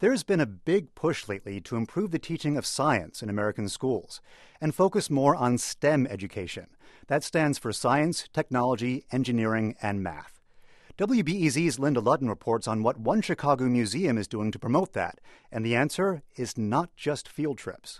There's been a big push lately to improve the teaching of science in American schools and focus more on STEM education. That stands for science, technology, engineering, and math. WBEZ's Linda Lutton reports on what one Chicago museum is doing to promote that, and the answer is not just field trips.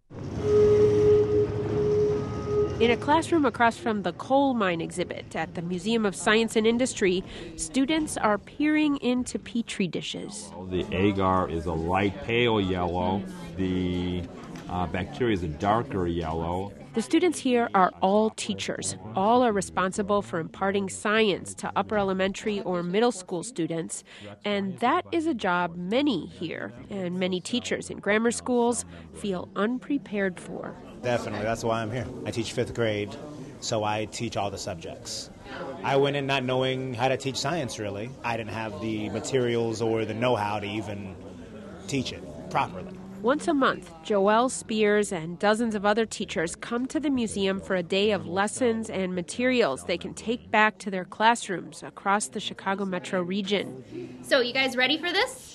In a classroom across from the coal mine exhibit at the Museum of Science and Industry, students are peering into Petri dishes. The agar is a light pale yellow. The bacteria is a darker yellow. The students here are all teachers. All are responsible for imparting science to upper elementary or middle school students. And that is a job many here and many teachers in grammar schools feel unprepared for. Definitely. That's why I'm here. I teach 5th grade, so I teach all the subjects. I went in not knowing how to teach science, really. I didn't have the materials or the know-how to even teach it properly. Once a month, Joelle Spears and dozens of other teachers come to the museum for a day of lessons and materials they can take back to their classrooms across the Chicago metro region. So, you guys ready for this?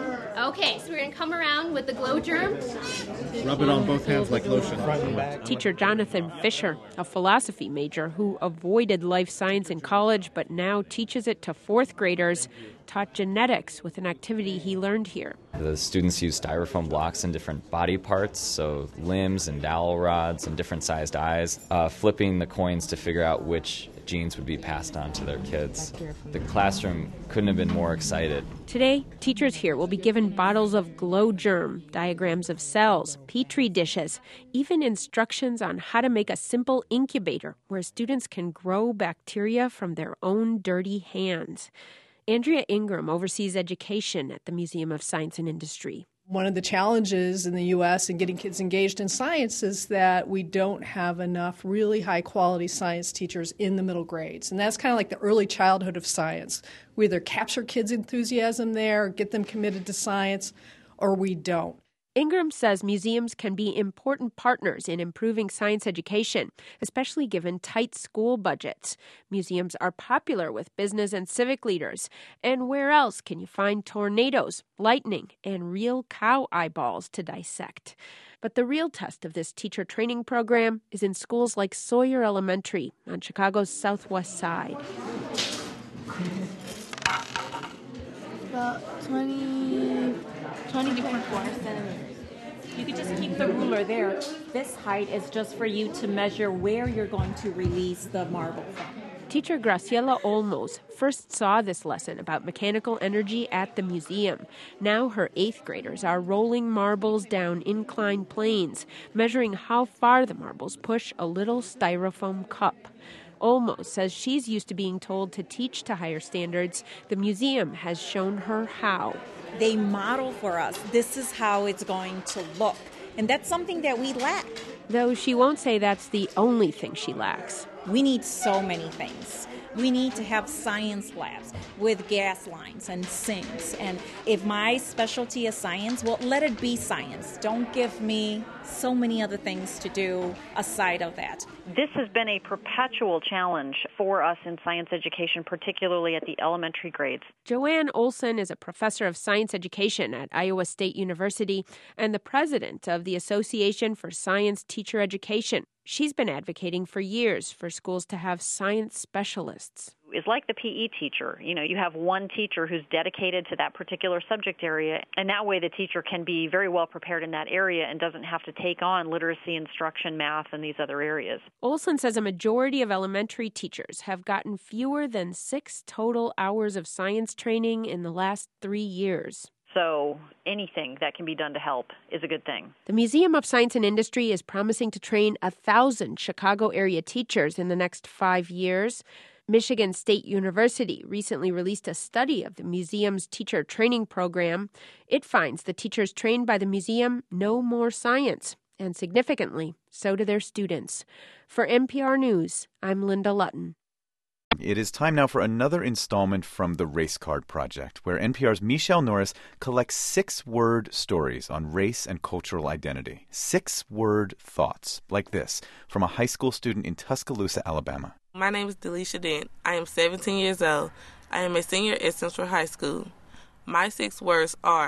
Okay, so we're going to come around with the glow germ. Rub it on both hands like lotion. Teacher Jonathan Fisher, a philosophy major who avoided life science in college but now teaches it to 4th graders, taught genetics with an activity he learned here. The students use styrofoam blocks in different body parts, so limbs and dowel rods and different sized eyes, flipping the coins to figure out which genes would be passed on to their kids. The classroom couldn't have been more excited. Today, teachers here will be given bottles of glow germ, diagrams of cells, Petri dishes, even instructions on how to make a simple incubator where students can grow bacteria from their own dirty hands. Andrea Ingram oversees education at the Museum of Science and Industry. One of the challenges in the U.S. in getting kids engaged in science is that we don't have enough really high-quality science teachers in the middle grades. And that's kind of like the early childhood of science. We either capture kids' enthusiasm there, get them committed to science, or we don't. Ingram says museums can be important partners in improving science education, especially given tight school budgets. Museums are popular with business and civic leaders. And where else can you find tornadoes, lightning, and real cow eyeballs to dissect? But the real test of this teacher training program is in schools like Sawyer Elementary on Chicago's southwest side. About 20.4 centimeters. You could just keep the ruler there. This height is just for you to measure where you're going to release the marble from. Teacher Graciela Olmos first saw this lesson about mechanical energy at the museum. Now her 8th graders are rolling marbles down inclined planes, measuring how far the marbles push a little styrofoam cup. Olmos says she's used to being told to teach to higher standards. The museum has shown her how. They model for us. This is how it's going to look. And that's something that we lack. Though she won't say that's the only thing she lacks. We need so many things. We need to have science labs with gas lines and sinks. And if my specialty is science, well, let it be science. Don't give me so many other things to do aside of that. This has been a perpetual challenge for us in science education, particularly at the elementary grades. Joanne Olson is a professor of science education at Iowa State University and the president of the Association for Science Teacher Education. She's been advocating for years for schools to have science specialists. It's like the PE teacher. You have one teacher who's dedicated to that particular subject area, and that way the teacher can be very well prepared in that area and doesn't have to take on literacy, instruction, math, and these other areas. Olson says a majority of elementary teachers have gotten fewer than 6 total hours of science training in the last 3 years. So anything that can be done to help is a good thing. The Museum of Science and Industry is promising to train 1,000 Chicago area teachers in the next 5 years. Michigan State University recently released a study of the museum's teacher training program. It finds the teachers trained by the museum know more science, and significantly, so do their students. For NPR News, I'm Linda Lutton. It is time now for another installment from the Race Card Project, where NPR's Michelle Norris collects 6-word stories on race and cultural identity. 6-word thoughts, like this, from a high school student in Tuscaloosa, Alabama. My name is Delisha Dent. I am 17 years old. I am a senior at Central High School. My 6 words are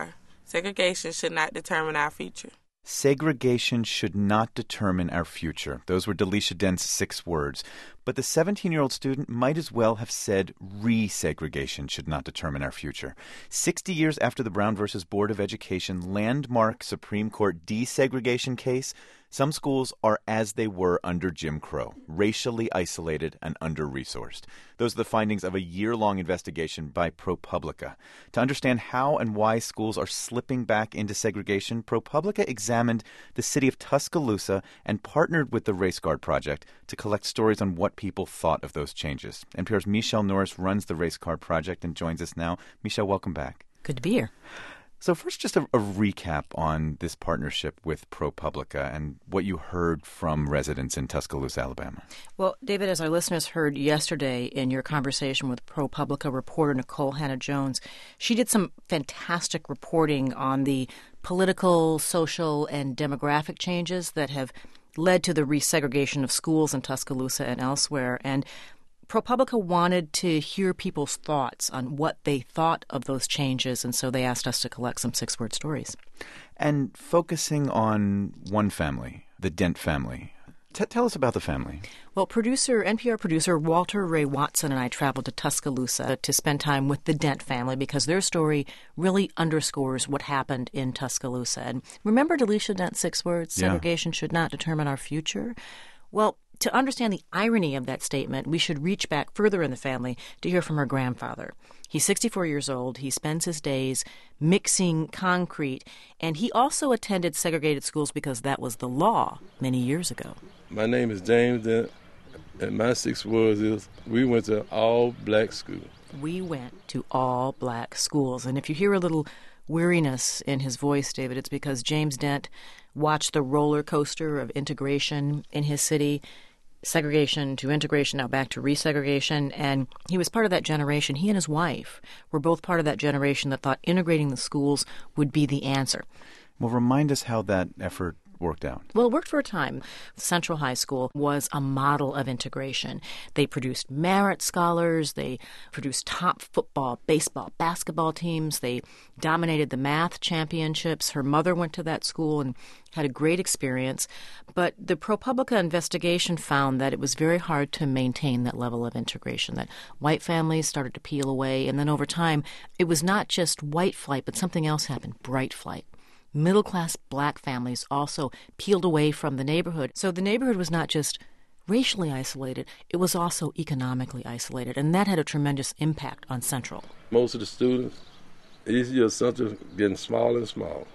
Segregation should not determine our future. Segregation should not determine our future. Those were Delisha Dent's 6 words. But the 17-year-old student might as well have said resegregation should not determine our future. 60 years after the Brown v. Board of Education landmark Supreme Court desegregation case, some schools are as they were under Jim Crow, racially isolated and under-resourced. Those are the findings of a year-long investigation by ProPublica. To understand how and why schools are slipping back into segregation, ProPublica examined the city of Tuscaloosa and partnered with the Race Guard Project to collect stories on what people thought of those changes. NPR's Michelle Norris runs the Race Guard Project and joins us now. Michelle, welcome back. Good to be here. So first, just a recap on this partnership with ProPublica and what you heard from residents in Tuscaloosa, Alabama. Well, David, as our listeners heard yesterday in your conversation with ProPublica reporter Nikole Hannah-Jones, she did some fantastic reporting on the political, social, and demographic changes that have led to the resegregation of schools in Tuscaloosa and elsewhere. And ProPublica wanted to hear people's thoughts on what they thought of those changes, and so they asked us to collect some 6-word stories. And focusing on one family, the Dent family. Tell us about the family. Well, NPR producer Walter Ray Watson and I traveled to Tuscaloosa to spend time with the Dent family because their story really underscores what happened in Tuscaloosa. And remember Delisha Dent's 6 words, segregation should not determine our future? Well, to understand the irony of that statement, we should reach back further in the family to hear from her grandfather. He's 64 years old. He spends his days mixing concrete, and he also attended segregated schools because that was the law many years ago. My name is James Dent, and my 6 words is we went to all-black school. We went to all-black schools. And if you hear a little weariness in his voice, David, it's because James Dent watched the roller coaster of integration in his city, segregation to integration, now back to resegregation, and he was part of that generation. He and his wife were both part of that generation that thought integrating the schools would be the answer. Well, remind us how that effort worked out. Well, it worked for a time. Central High School was a model of integration. They produced merit scholars. They produced top football, baseball, basketball teams. They dominated the math championships. Her mother went to that school and had a great experience. But the ProPublica investigation found that it was very hard to maintain that level of integration, that white families started to peel away. And then over time, it was not just white flight, but something else happened, bright flight. Middle-class black families also peeled away from the neighborhood. So the neighborhood was not just racially isolated, it was also economically isolated, and that had a tremendous impact on Central. Most of the students, each year Central getting smaller and smaller.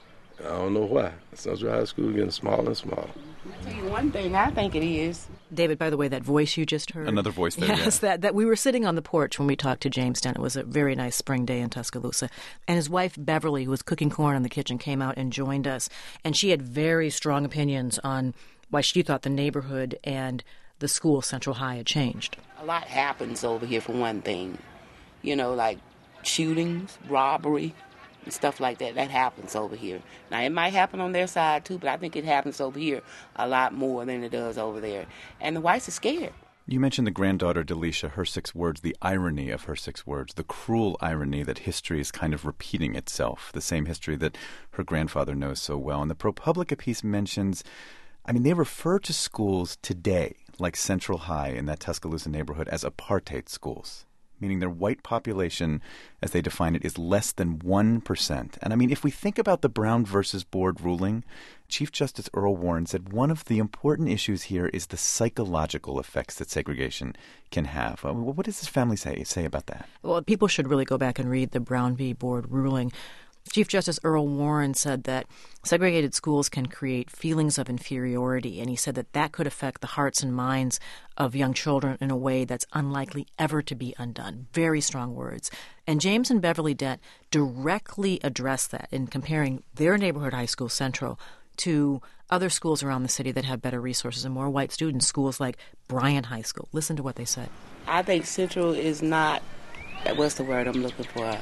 I don't know why. Central High School getting smaller and smaller. I'll tell you one thing I think it is. David, by the way, that voice you just heard. Another voice there, yes, that we were sitting on the porch when we talked to James Dent. It was a very nice spring day in Tuscaloosa. And his wife, Beverly, who was cooking corn in the kitchen, came out and joined us. And she had very strong opinions on why she thought the neighborhood and the school, Central High, had changed. A lot happens over here for one thing. You know, like shootings, robbery, and stuff like that. That happens over here. Now, it might happen on their side, too, but I think it happens over here a lot more than it does over there. And the whites are scared. You mentioned the granddaughter, Delisha, her 6 words, the irony of her 6 words, the cruel irony that history is kind of repeating itself, the same history that her grandfather knows so well. And the ProPublica piece mentions, they refer to schools today, like Central High in that Tuscaloosa neighborhood, as apartheid schools, meaning their white population, as they define it, is less than 1%. And if we think about the Brown versus Board ruling, Chief Justice Earl Warren said one of the important issues here is the psychological effects that segregation can have. What does this family say about that? Well, people should really go back and read the Brown v. Board ruling. Chief Justice Earl Warren said that segregated schools can create feelings of inferiority, and he said that that could affect the hearts and minds of young children in a way that's unlikely ever to be undone. Very strong words. And James and Beverly Dent directly addressed that in comparing their neighborhood high school, Central, to other schools around the city that have better resources and more white students, schools like Bryant High School. Listen to what they said. I think Central is not, what's the word I'm looking for?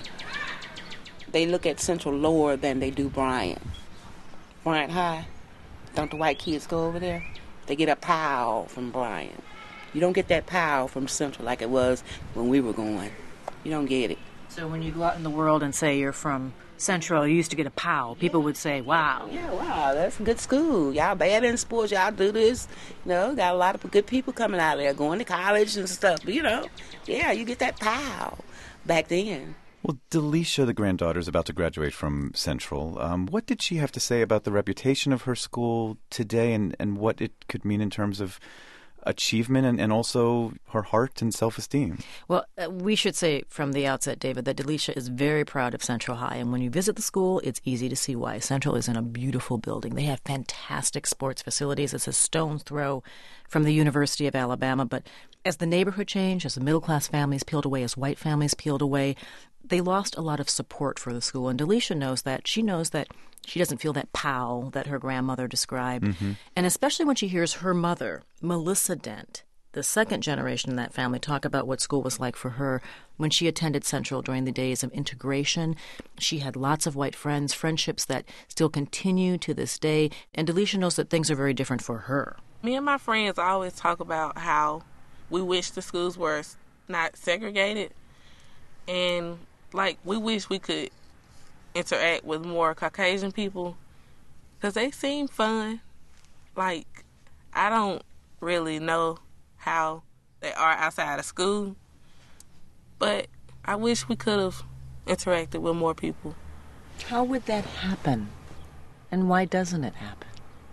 They look at Central lower than they do Bryant. Bryant High, don't the white kids go over there? They get a pow from Bryant. You don't get that pow from Central like it was when we were going. You don't get it. So when you go out in the world and say you're from Central used to get a POW. People would say, wow. Yeah, wow, that's a good school. Y'all bad in sports. Y'all do this. Got a lot of good people coming out there, going to college and stuff. Yeah, you get that POW back then. Well, Delisha, the granddaughter, is about to graduate from Central. What did she have to say about the reputation of her school today and what it could mean in terms of achievement and also her heart and self-esteem? Well, we should say from the outset, David, that Delisha is very proud of Central High. And when you visit the school, it's easy to see why. Central is in a beautiful building. They have fantastic sports facilities. It's a stone's throw from the University of Alabama. But as the neighborhood changed, as the middle-class families peeled away, as white families peeled away, they lost a lot of support for the school. And Delisha knows that. She knows that she doesn't feel that pow that her grandmother described. Mm-hmm. And especially when she hears her mother, Melissa Dent, the second generation in that family, talk about what school was like for her when she attended Central during the days of integration. She had lots of white friends, friendships that still continue to this day. And Delisha knows that things are very different for her. Me and my friends always talk about how we wish the schools were not segregated. And, we wish we could interact with more Caucasian people because they seem fun. I don't really know how they are outside of school, but I wish we could have interacted with more people. How would that happen? And why doesn't it happen?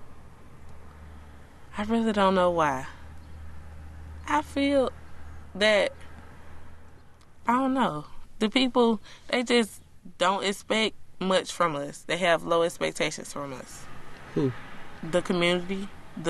I really don't know why. I feel that, I don't know, the people, they just don't expect much from us. They have low expectations from us. Who? The community,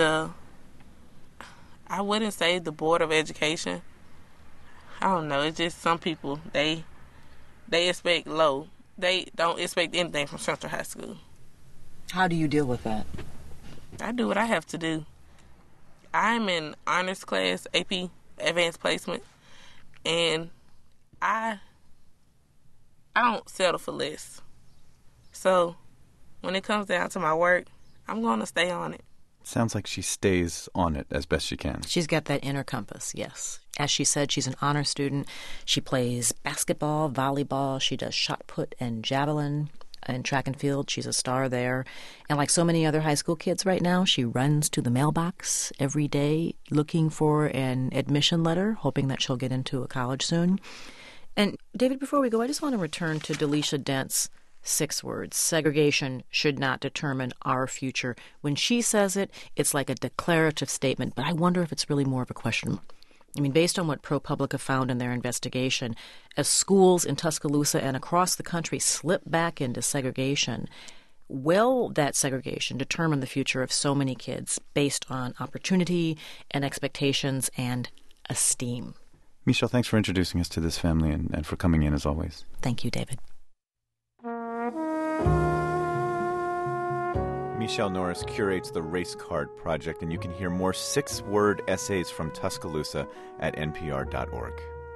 I wouldn't say the Board of Education. I don't know. It's just some people, they expect low. They don't expect anything from Central High School. How do you deal with that? I do what I have to do. I'm in honors class, AP, Advanced Placement, and I don't settle for less. So when it comes down to my work, I'm going to stay on it. Sounds like she stays on it as best she can. She's got that inner compass, yes. As she said, she's an honor student. She plays basketball, volleyball. She does shot put and javelin and track and field. She's a star there. And like so many other high school kids right now, she runs to the mailbox every day looking for an admission letter, hoping that she'll get into a college soon. And, David, before we go, I just want to return to Delisha Dent's 6 words. Segregation should not determine our future. When she says it, it's like a declarative statement, but I wonder if it's really more of a question. I mean, based on what ProPublica found in their investigation, as schools in Tuscaloosa and across the country slip back into segregation, will that segregation determine the future of so many kids based on opportunity and expectations and esteem? Michelle, thanks for introducing us to this family and for coming in as always. Thank you, David. Michelle Norris curates the Race Card Project, and you can hear more 6-word essays from Tuscaloosa at npr.org.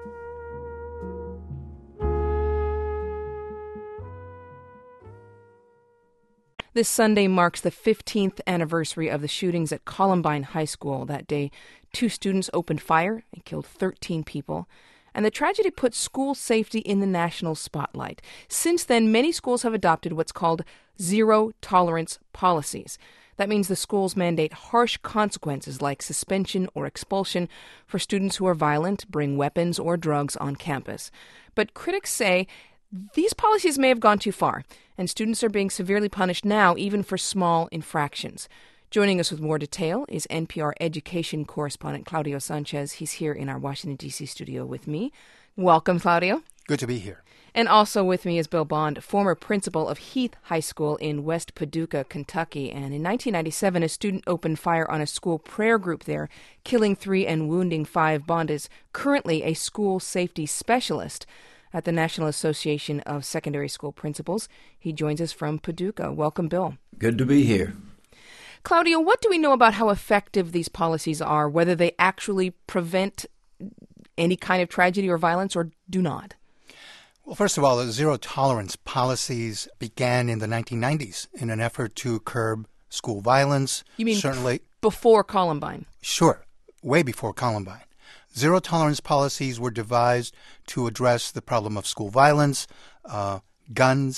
This Sunday marks the 15th anniversary of the shootings at Columbine High School. That day, 2 students opened fire and killed 13 people. And the tragedy put school safety in the national spotlight. Since then, many schools have adopted what's called zero-tolerance policies. That means the schools mandate harsh consequences like suspension or expulsion for students who are violent, bring weapons or drugs on campus. But critics say these policies may have gone too far, and students are being severely punished now, even for small infractions. Joining us with more detail is NPR education correspondent Claudio Sanchez. He's here in our Washington, D.C. studio with me. Welcome, Claudio. Good to be here. And also with me is Bill Bond, former principal of Heath High School in West Paducah, Kentucky. And in 1997, a student opened fire on a school prayer group there, killing 3 and wounding 5. Bond is currently a school safety specialist at the National Association of Secondary School Principals. He joins us from Paducah. Welcome, Bill. Good to be here. Claudio, what do we know about how effective these policies are, whether they actually prevent any kind of tragedy or violence or do not? Well, first of all, the zero-tolerance policies began in the 1990s in an effort to curb school violence. You mean certainly before Columbine? Sure, way before Columbine. Zero-tolerance policies were devised to address the problem of school violence, guns,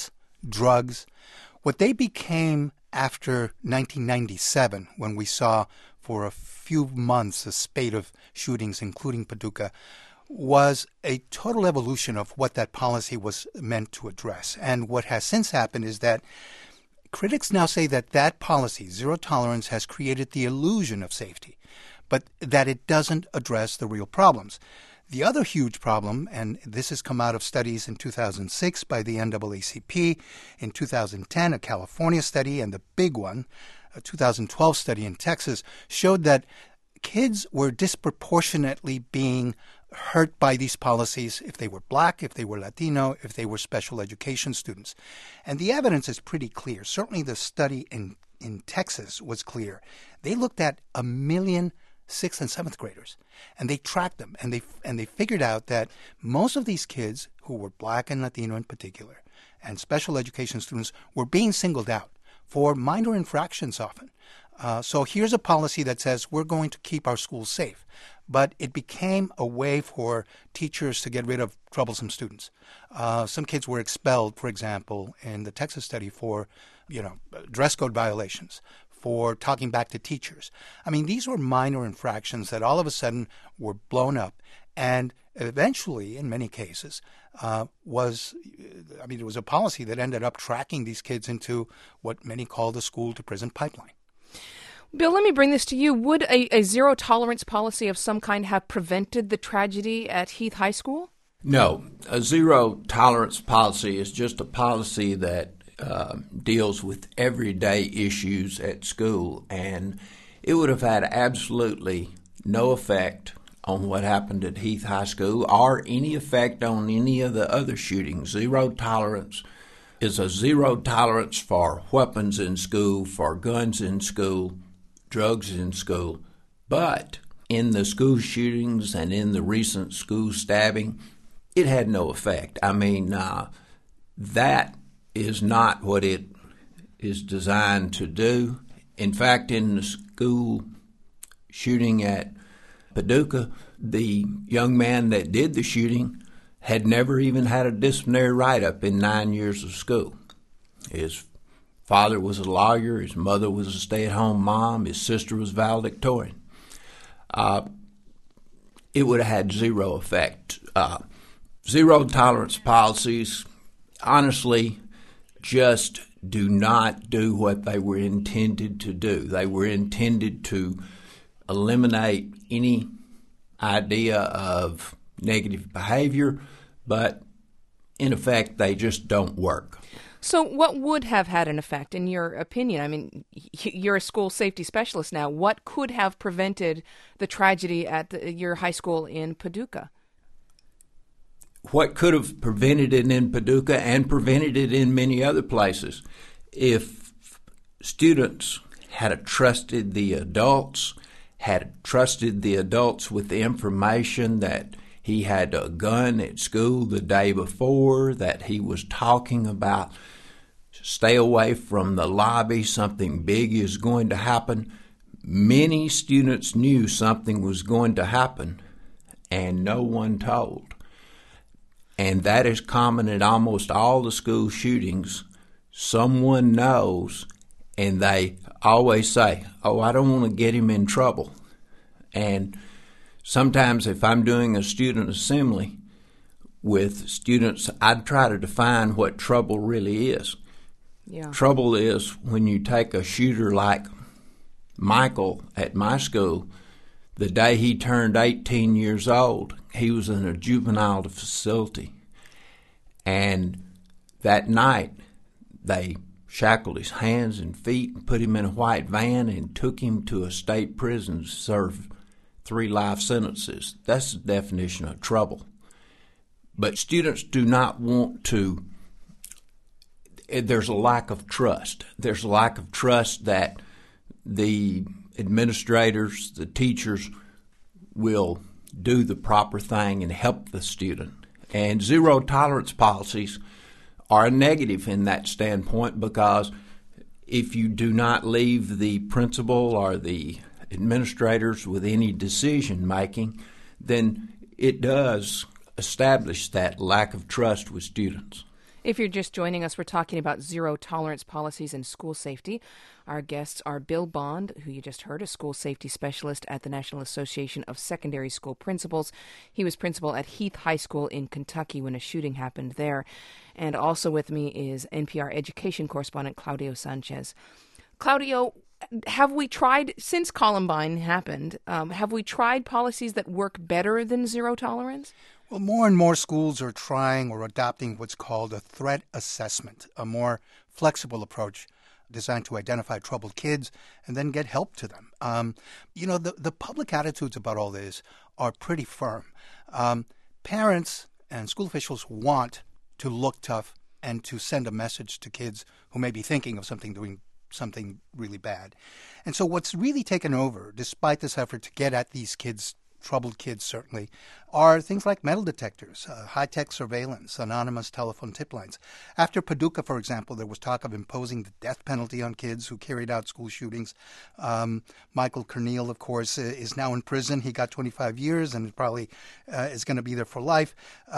drugs. What they became after 1997, when we saw for a few months a spate of shootings, including Paducah, was a total evolution of what that policy was meant to address. And what has since happened is that critics now say that that policy, zero tolerance, has created the illusion of safety, but that it doesn't address the real problems. The other huge problem, and this has come out of studies in 2006 by the NAACP, in 2010 a California study, and the big one, a 2012 study in Texas, showed that kids were disproportionately being hurt by these policies if they were black, if they were Latino, if they were special education students. And the evidence is pretty clear. Certainly the study in Texas was clear. They looked at 1 million 6th and 7th graders, and they tracked them, and they figured out that most of these kids who were black and Latino in particular, and special education students, were being singled out for minor infractions often. So here's a policy that says we're going to keep our schools safe. But it became a way for teachers to get rid of troublesome students. Some kids were expelled, for example, in the Texas study for, dress code violations, for talking back to teachers. I mean, these were minor infractions that all of a sudden were blown up, and eventually, in many cases, it was a policy that ended up tracking these kids into what many call the school-to-prison pipeline. Bill, let me bring this to you. Would a zero-tolerance policy of some kind have prevented the tragedy at Heath High School? No. A zero-tolerance policy is just a policy that deals with everyday issues at school, and it would have had absolutely no effect on what happened at Heath High School or any effect on any of the other shootings. Zero tolerance is a zero tolerance for weapons in school, for guns in school, drugs in school. But in the school shootings and in the recent school stabbing, it had no effect. I mean, that is not what it is designed to do. In fact, in the school shooting at Paducah, the young man that did the shooting had never even had a disciplinary write-up in 9 years of school. His father was a lawyer, his mother was a stay-at-home mom, his sister was valedictorian. It would have had zero effect. Zero-tolerance policies, honestly, just do not do what they were intended to do. They were intended to eliminate any idea of negative behavior, but in effect, they just don't work. So what would have had an effect, in your opinion? I mean, you're a school safety specialist now. What could have prevented the tragedy at your high school in Paducah? What could have prevented it in Paducah and prevented it in many other places? If students had trusted the adults, with the information that he had a gun at school the day before, that he was talking about stay away from the lobby, something big is going to happen. Many students knew something was going to happen, and no one told. And that is common at almost all the school shootings. Someone knows, and they always say, oh, I don't want to get him in trouble. And sometimes if I'm doing a student assembly with students, I'd try to define what trouble really is. Yeah. Trouble is when you take a shooter like Michael at my school. The day he turned 18 years old, he was in a juvenile facility. And that night, they shackled his hands and feet and put him in a white van and took him to a state prison to serve 3 life sentences. That's the definition of trouble. But students do not want to. There's a lack of trust. There's a lack of trust that the administrators, the teachers, will do the proper thing and help the student. And zero tolerance policies are a negative in that standpoint, because if you do not leave the principal or the administrators with any decision making, then it does establish that lack of trust with students. If you're just joining us, we're talking about zero-tolerance policies and school safety. Our guests are Bill Bond, who you just heard, a school safety specialist at the National Association of Secondary School Principals. He was principal at Heath High School in Kentucky when a shooting happened there. And also with me is NPR education correspondent Claudio Sanchez. Claudio, have we tried, since Columbine happened, have we tried policies that work better than zero tolerance? Well, more and more schools are trying or adopting what's called a threat assessment, a more flexible approach designed to identify troubled kids and then get help to them. The public attitudes about all this are pretty firm. Parents and school officials want to look tough and to send a message to kids who may be thinking of doing something really bad. And so what's really taken over, despite this effort to get at these kids, troubled kids certainly, are things like metal detectors, high-tech surveillance, anonymous telephone tip lines. After Paducah, for example, there was talk of imposing the death penalty on kids who carried out school shootings. Michael Corneal, of course, is now in prison. He got 25 years and probably is going to be there for life.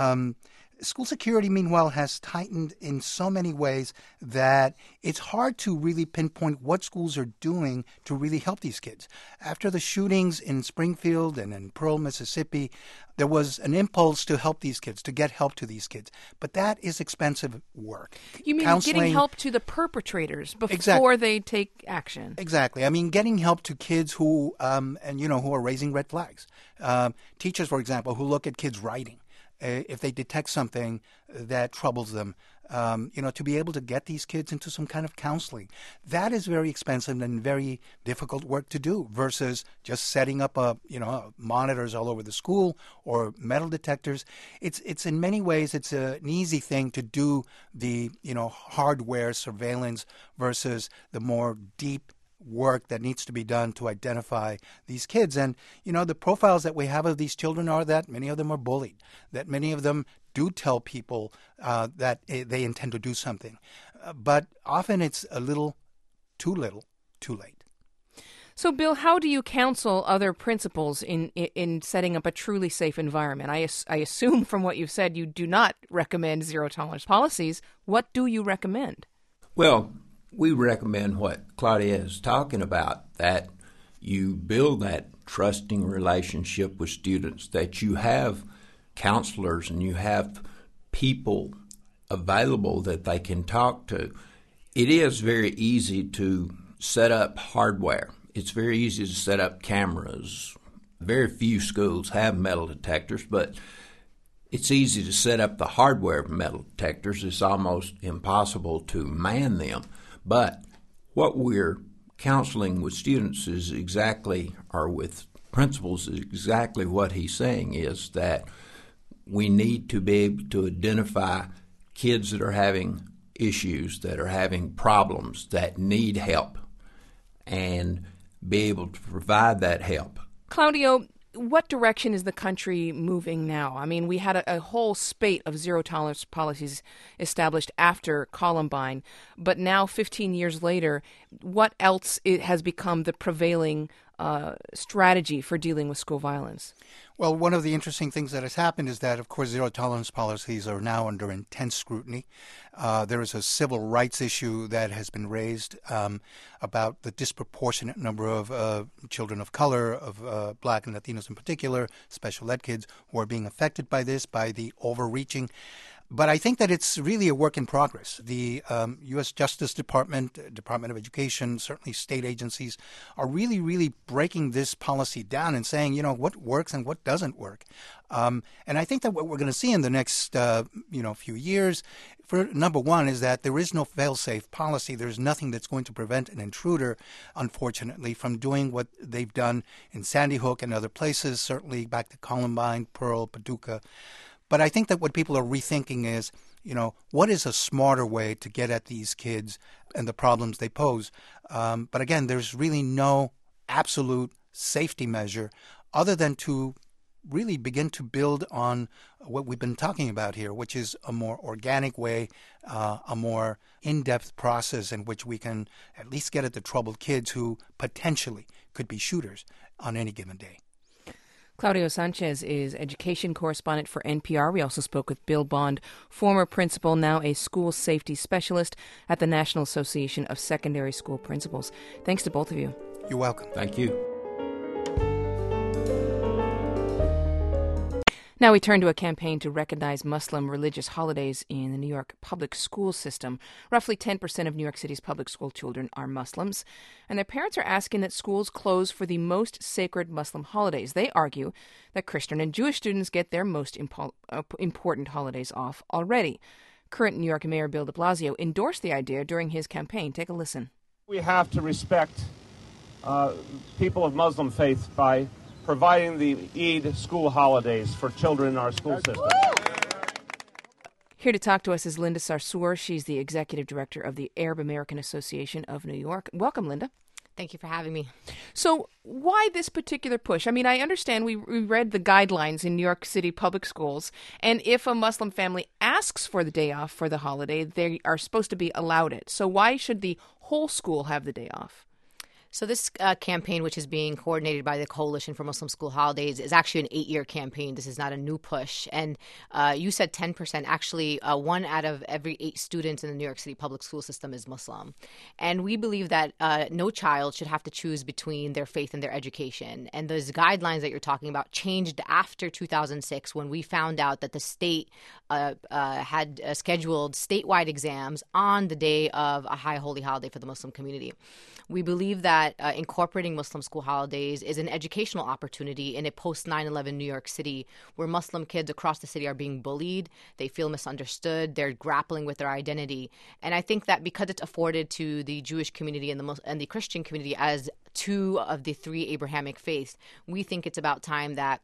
School security, meanwhile, has tightened in so many ways that it's hard to really pinpoint what schools are doing to really help these kids. After the shootings in Springfield and in Pearl, Mississippi, there was an impulse to help these kids, to get help to these kids. But that is expensive work. You mean getting help to the perpetrators before Exactly. they take action? Exactly. I mean, getting help to kids who are raising red flags. Teachers, for example, who look at kids writing. If they detect something that troubles them, to be able to get these kids into some kind of counseling. That is very expensive and very difficult work to do versus just setting up monitors all over the school or metal detectors. It's in many ways, it's an easy thing to do the, hardware surveillance versus the more deep work that needs to be done to identify these kids. And, the profiles that we have of these children are that many of them are bullied, that many of them do tell people that they intend to do something. But often it's a little, too late. So, Bill, how do you counsel other principals in setting up a truly safe environment? I assume from what you've said you do not recommend zero-tolerance policies. What do you recommend? Well, we recommend what Claudia is talking about, that you build that trusting relationship with students, that you have counselors and you have people available that they can talk to. It is very easy to set up hardware. It's very easy to set up cameras. Very few schools have metal detectors, but it's easy to set up the hardware of metal detectors. It's almost impossible to man them. But what we're counseling with students or with principals is exactly what he's saying, is that we need to be able to identify kids that are having issues, that are having problems, that need help, and be able to provide that help. Claudio, what direction is the country moving now? I mean, we had a whole spate of zero-tolerance policies established after Columbine, but now, 15 years later, what else has become the prevailing strategy for dealing with school violence? Well, one of the interesting things that has happened is that, of course, zero-tolerance policies are now under intense scrutiny. There is a civil rights issue that has been raised about the disproportionate number of children of color, of Black and Latinos in particular, special ed kids, who are being affected by this, by the overreaching. But I think that it's really a work in progress. The U.S. Justice Department, Department of Education, certainly state agencies are really, really breaking this policy down and saying, what works and what doesn't work. And I think that what we're going to see in the next, few years, for number one, is that there is no fail-safe policy. There's nothing that's going to prevent an intruder, unfortunately, from doing what they've done in Sandy Hook and other places, certainly back to Columbine, Pearl, Paducah. But I think that what people are rethinking is, what is a smarter way to get at these kids and the problems they pose? But again, there's really no absolute safety measure other than to really begin to build on what we've been talking about here, which is a more organic way, a more in-depth process in which we can at least get at the troubled kids who potentially could be shooters on any given day. Claudio Sanchez is education correspondent for NPR. We also spoke with Bill Bond, former principal, now a school safety specialist at the National Association of Secondary School Principals. Thanks to both of you. You're welcome. Thank you. Now we turn to a campaign to recognize Muslim religious holidays in the New York public school system. Roughly 10% of New York City's public school children are Muslims, and their parents are asking that schools close for the most sacred Muslim holidays. They argue that Christian and Jewish students get their most important holidays off already. Current New York Mayor Bill de Blasio endorsed the idea during his campaign. Take a listen. We have to respect people of Muslim faith by providing the Eid school holidays for children in our school system. Here to talk to us is Linda Sarsour. She's the executive director of the Arab American Association of New York. Welcome, Linda. Thank you for having me. So why this particular push? I mean, I understand we read the guidelines in New York City public schools, and if a Muslim family asks for the day off for the holiday, they are supposed to be allowed it. So why should the whole school have the day off? So this campaign, which is being coordinated by the Coalition for Muslim School Holidays, is actually an 8-year campaign. This is not a new push. And you said 10%. Actually, 1 out of every 8 students in the New York City public school system is Muslim. And we believe that no child should have to choose between their faith and their education. And those guidelines that you're talking about changed after 2006 when we found out that the state had scheduled statewide exams on the day of a high holy holiday for the Muslim community. We believe that incorporating Muslim school holidays is an educational opportunity in a post-9/11 New York City where Muslim kids across the city are being bullied, they feel misunderstood, they're grappling with their identity. And I think that because it's afforded to the Jewish community and the Christian community as 2 of the 3 Abrahamic faiths, we think it's about time that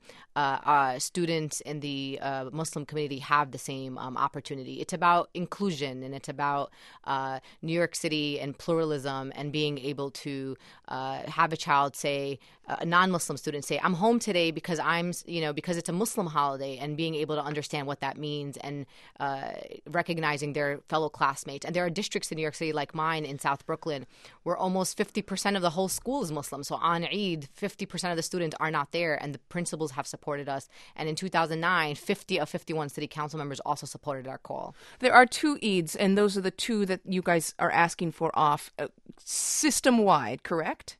students in the Muslim community have the same opportunity. It's about inclusion, and it's about New York City and pluralism and being able to have a child say, a non-Muslim student say, I'm home today because because it's a Muslim holiday, and being able to understand what that means and recognizing their fellow classmates. And there are districts in New York City like mine in South Brooklyn where almost 50% of the whole school is Muslim. So on Eid, 50% of the students are not there, and the principals have supported us. And in 2009, 50 of 51 city council members also supported our call. There are 2 Eids, and those are the 2 that you guys are asking for off system-wide, correct?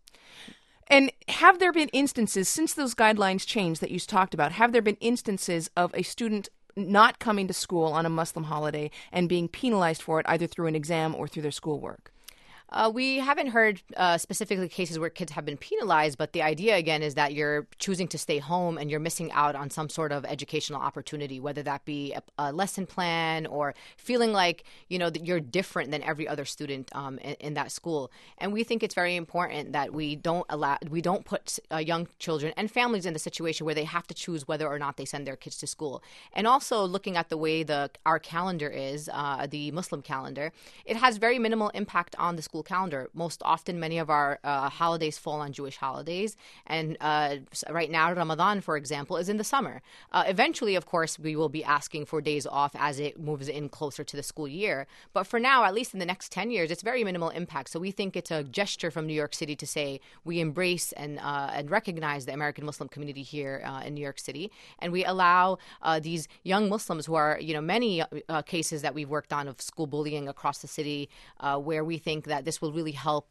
And have there been instances, since those guidelines changed that you talked about, have there been instances of a student not coming to school on a Muslim holiday and being penalized for it either through an exam or through their schoolwork? We haven't heard specifically cases where kids have been penalized, but the idea, again, is that you're choosing to stay home and you're missing out on some sort of educational opportunity, whether that be a lesson plan or feeling like, that you're different than every other student in that school. And we think it's very important that we don't put young children and families in the situation where they have to choose whether or not they send their kids to school. And also looking at the way our calendar is, the Muslim calendar, it has very minimal impact on the school calendar. Most often, many of our holidays fall on Jewish holidays. And right now, Ramadan, for example, is in the summer. Eventually, of course, we will be asking for days off as it moves in closer to the school year. But for now, at least in the next 10 years, it's very minimal impact. So we think it's a gesture from New York City to say we embrace and recognize the American Muslim community here in New York City. And we allow these young Muslims who are, many cases that we've worked on of school bullying across the city, where we think that this will really help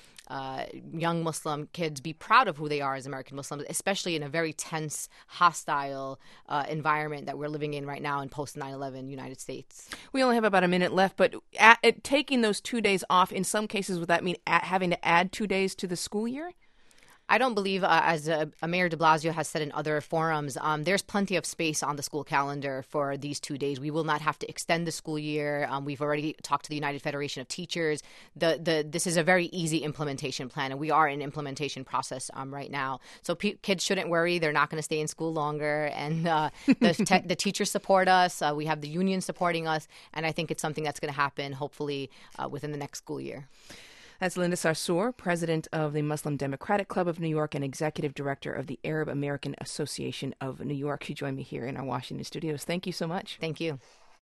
young Muslim kids be proud of who they are as American Muslims, especially in a very tense, hostile environment that we're living in right now in post-9/11 United States. We only have about a minute left, but taking those 2 days off, in some cases, would that mean having to add 2 days to the school year? I don't believe, as Mayor de Blasio has said in other forums, there's plenty of space on the school calendar for these 2 days. We will not have to extend the school year. We've already talked to the United Federation of Teachers. This is a very easy implementation plan, and we are in implementation process right now. So kids shouldn't worry. They're not going to stay in school longer, and the teachers support us. We have the union supporting us, and I think it's something that's going to happen, hopefully, within the next school year. That's Linda Sarsour, president of the Muslim Democratic Club of New York and executive director of the Arab American Association of New York. She joined me here in our Washington studios. Thank you so much. Thank you.